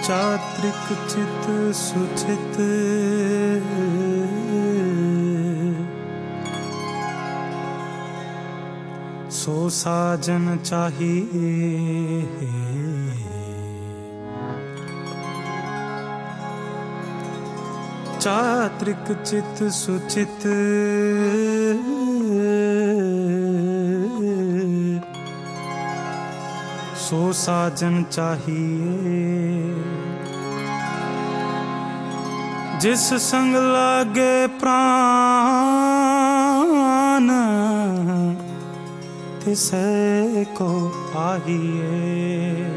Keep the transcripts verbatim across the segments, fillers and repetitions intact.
चात्रिक चित सुचित सो साजन चाहिए। चात्रिक चित सुचित सो साजन चाहिए। जिस संग लागे प्राण तिसे को आहिए।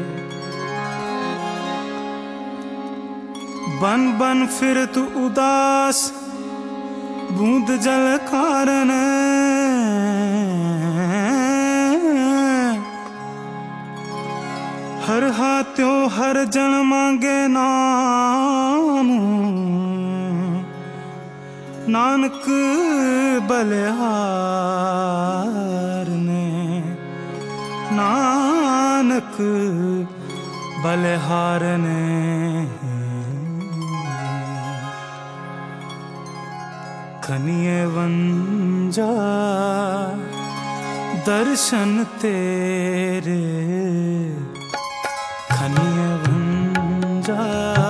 बन बन फिर तू उदास बूंद जल कारण हर हाथों हर जन मांगे नाम। नानक बलिहार ने नानक बलिहार ने खनिए वंजा दर्शन तेरे। खनिए वंजा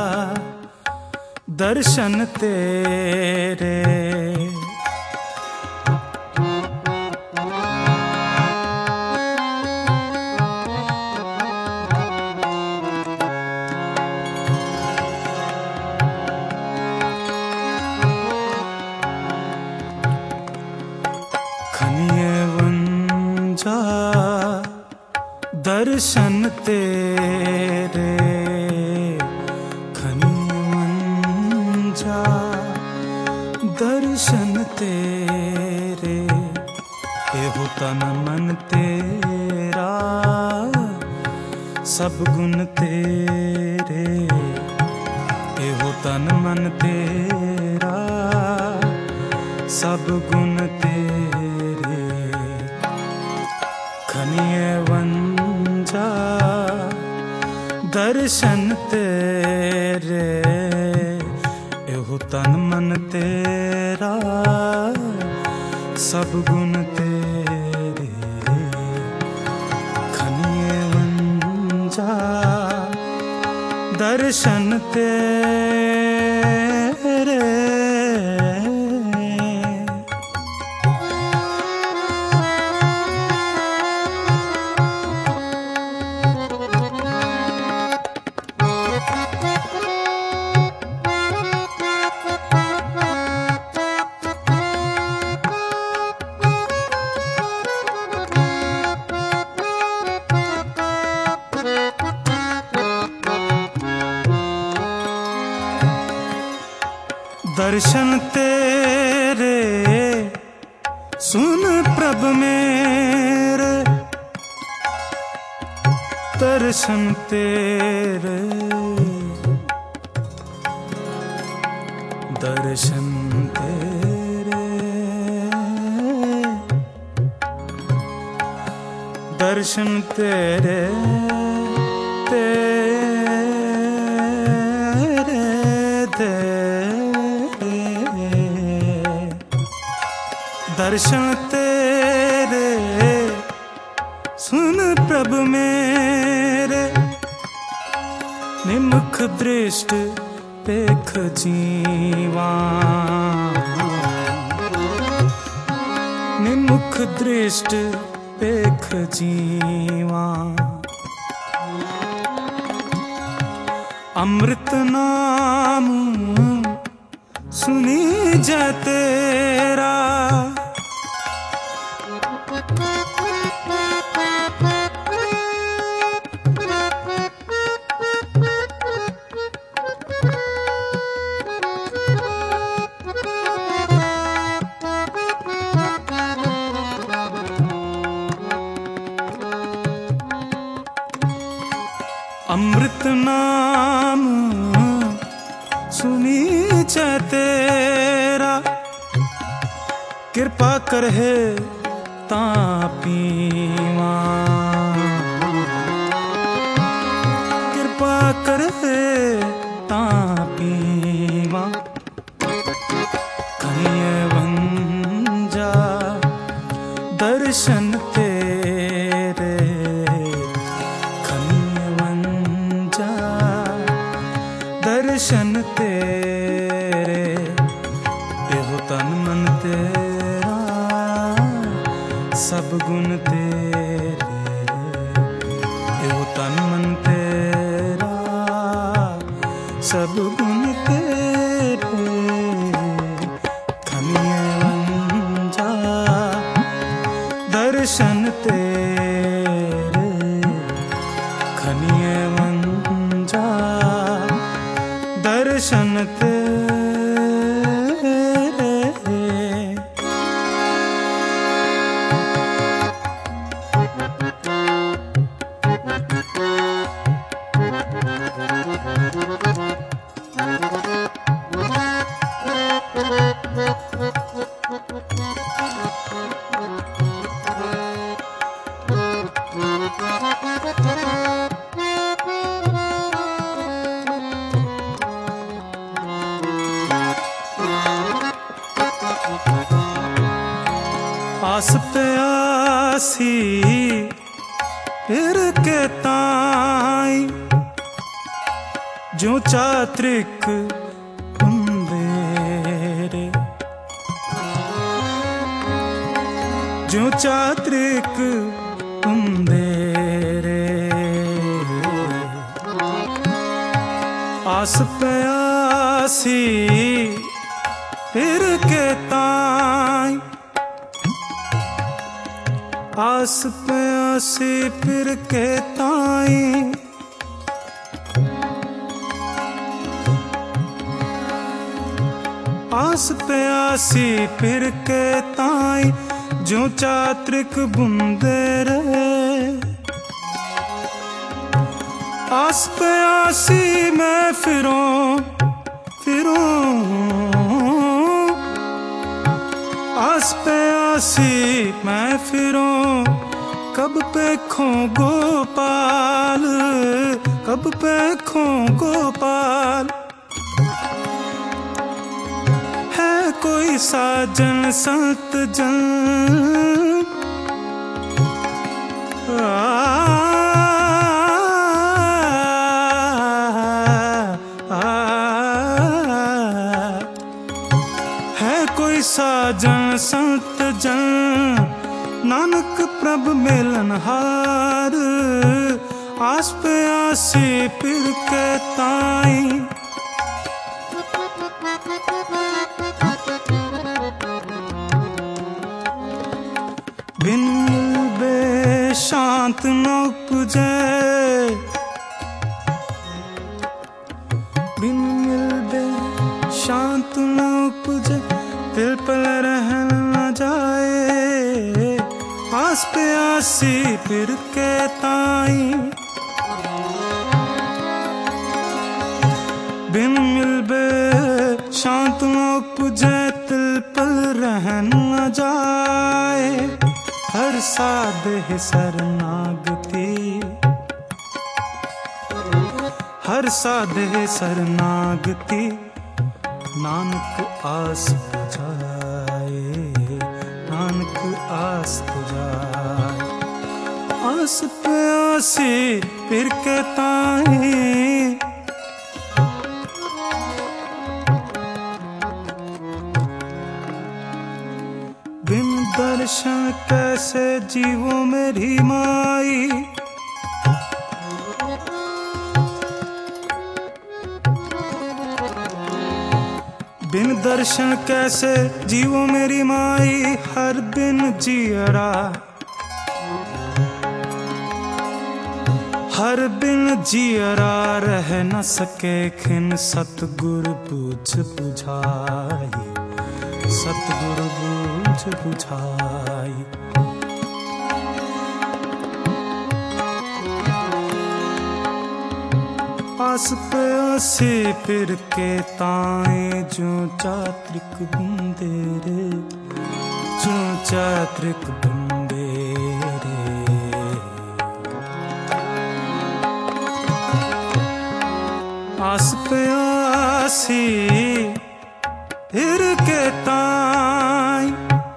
दर्शन तेरे। खनिए वंजा दर्शन तेरे। दर्शन तेरे एहो तन मन तेरा सब गुण तेरे। एहो तन मन तेरा सब गुण तेरे। खनिए वंजा दर्शन तेरे। एहो तन मन तेरा सब गुण तेरे। खनिए वंजा दर्शन तेरे। दर्शन तेरे सुन प्रभ मेरे। दर्शन तेरे दर्शन तेरे दर्शन तेरे तेरे तेरे दर्शन तेरे सुन प्रभ मेरे। निमुख दृष्ट पेख जीवा। निमुख दृष्ट पेख जीवा। अमृत नाम सुनी जय तेरा। अमृत नाम सुनी जय तेरा। कृपा कर है तापीवा। कृपा कर रे तां पीवा खनिए वंजा दर्शन तेरे खनिए वंजा दर्शन तेरे एहो तन मन तेरा सब गुण तेरे एहो तन मन तेरा सब गुण तेरे खनिए वंजा दर्शन तेरे खनिए वंजा दर्शन तेरे। आस पे आसी फिर के ताई जो चात्रिक कुंदेरे जो चात्रिक कुंदेरे आस पे आसी फिर के ताई आस पे आसी फिर के ताई आस पे आसी फिर के ताई जो चात्रिक बुंदे रे आस पे आसी मैं फिरूं फिरूं आस पे आसी मैं फिरूं कब पे खो गोपाल कब पे खो गोपाल है कोई साजन संत जन आ, आ, है कोई साजन संत जन नानक प्रभ मिलनहार आस पे आसी फिर के ताई बिन मिलबे शांत न उपजे बिन मिलबे शांत न उपजे दिल पर रहन न जाए आस पे आसी फिर के ताई बिन मिलबे शांत न उपजे दिल पर रहन न जाए हर साध है शरणागति हर साध है शरणागति नानक आस बुझाए नानक आस बुझाए आस पे आसी फिर के ताई बिन दर्शन कैसे जीवो मेरी माई बिन दर्शन कैसे जीवो मेरी माई हर बिन जियरा हर बिन जियरा रह न सके खिन सतगुरु बूझ बुझाई सतगुरु बूझ बुझाई आस पे आसी फिर के ताए जो चात्रिक बुंदे रे जो चात्रिक बुंदे रे प्यासी फिर के ताई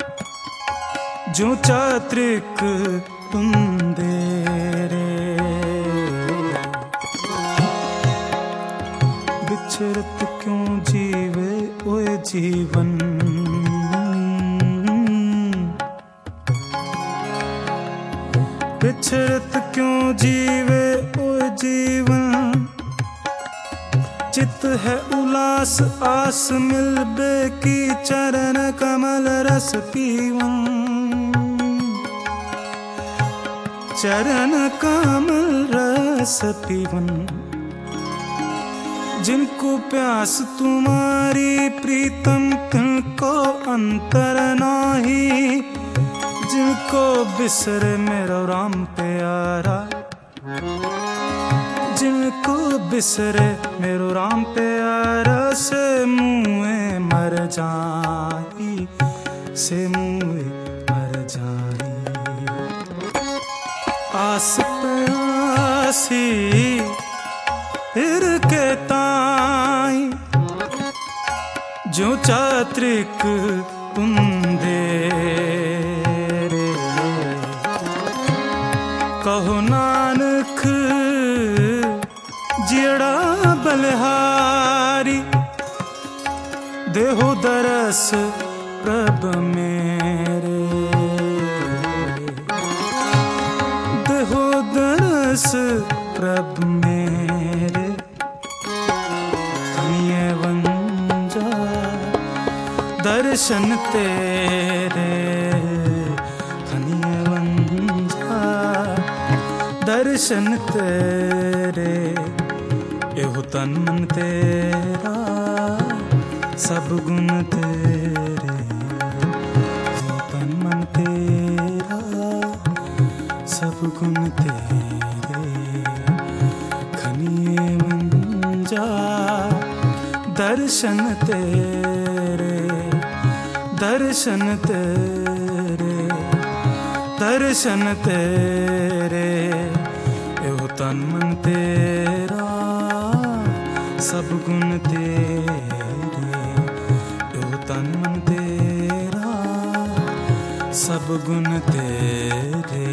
जो चात्रिक तुंदे रे बिछड़त क्यों जीवे ओए जीवन बिछड़त क्यों जीवे ओए जीवन चित है उलास आस मिलबे की चरण कमल रस पीवन चरण कमल रस पीवन जिनको प्यास तुम्हारी प्रीतम तिनको अंतर नाही जिनको बिसरे मेरो राम प्यारा जिनको बिसरे मेरो राम प्यारा से मुँह मर जाई से मुँह मर जाई आस प्यासी फिर के ताई जो चात्रिक तुंदे रे कहो नानक जियड़ा बलिहारी देहो दरस प्रभ मेरे देहो दरस प्रभ मेरे धनिये वंजा दर्शन तेरे धनिये वंजा दर्शन तेरे एहो तन मन तेरा सब गुण तेरे एहो तन मन तेरा सब गुण तेरे खनिए मंजा दर्शन तेरे दर्शन तेरे दर्शन तेरे एहो तन मन तेरा सब गुण तेरे एहो तन मन तेरा सब गुण तेरे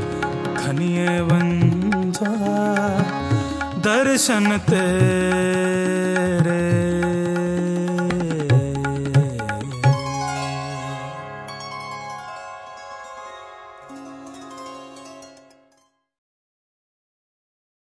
खनिए वंजा दर्शन तेरे।